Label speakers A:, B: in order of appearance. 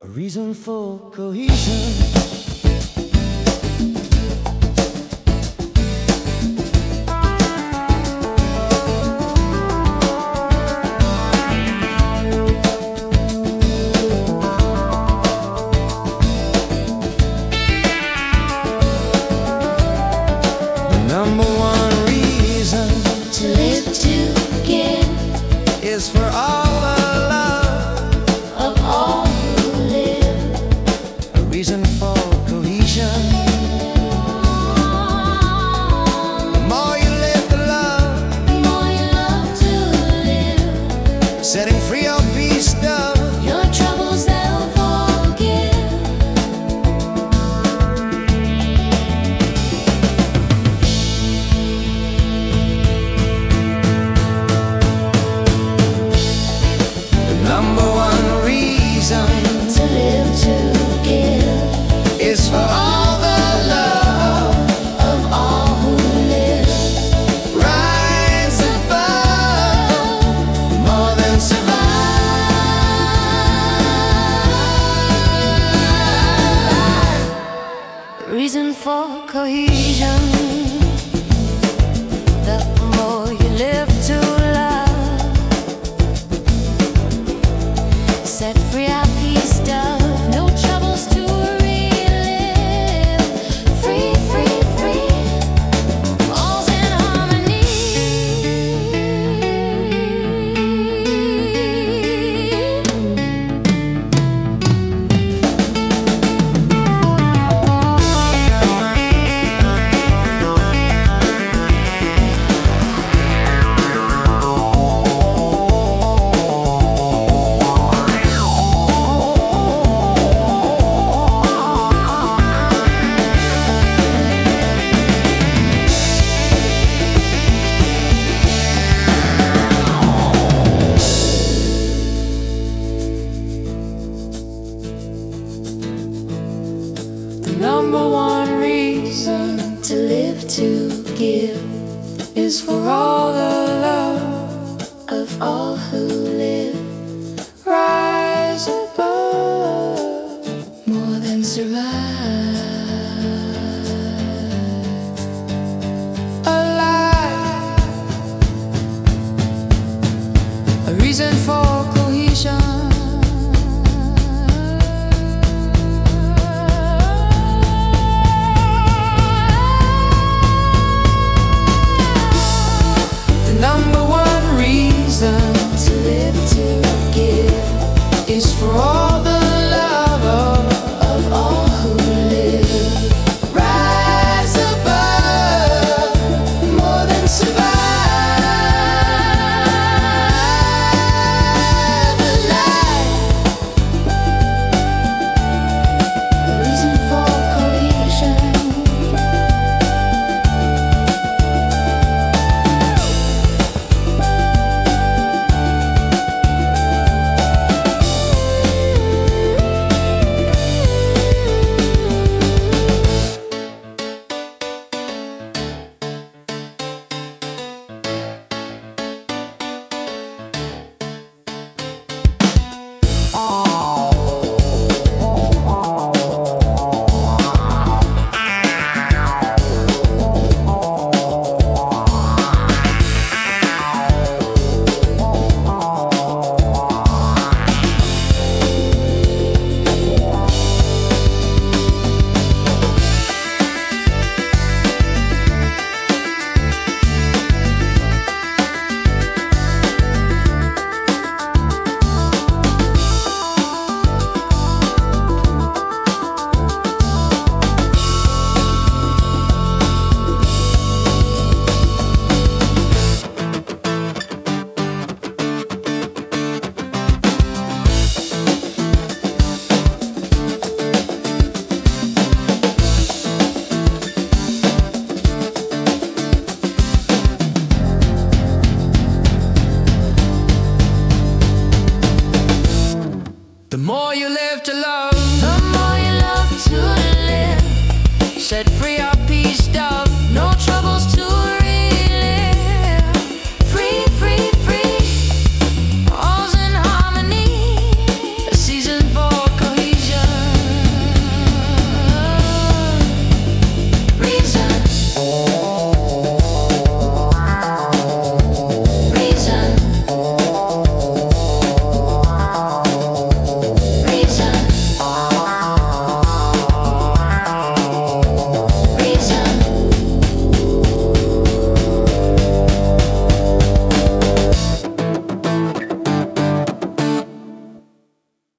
A: reason for cohesion. Number one reason
B: to live to give
A: is for all the love
B: of all who live.
A: a reason for cohesion. The more you live to love,
B: The more you love to live,
A: setting free your beast of
B: your troubles they'll forgive.
A: the number one reason
B: To live to give
A: is for all the love
B: of all who live.
A: rise above more than survive.
B: The reason for cohesion. The more you live to love, set free our peace dove. No troubles to relive. Free, free, free. All's in harmony. The number one reason to live to give is for all the love of all who live. Rise above more than survive.
A: Alive, a reason for cohesion. The number one reason
B: To live to give
A: is for all the love
B: of all who live.
A: rise above more than survive. Alive,
B: The reason for cohesion.
A: The more you live to love,
B: The more you love to live,
A: set free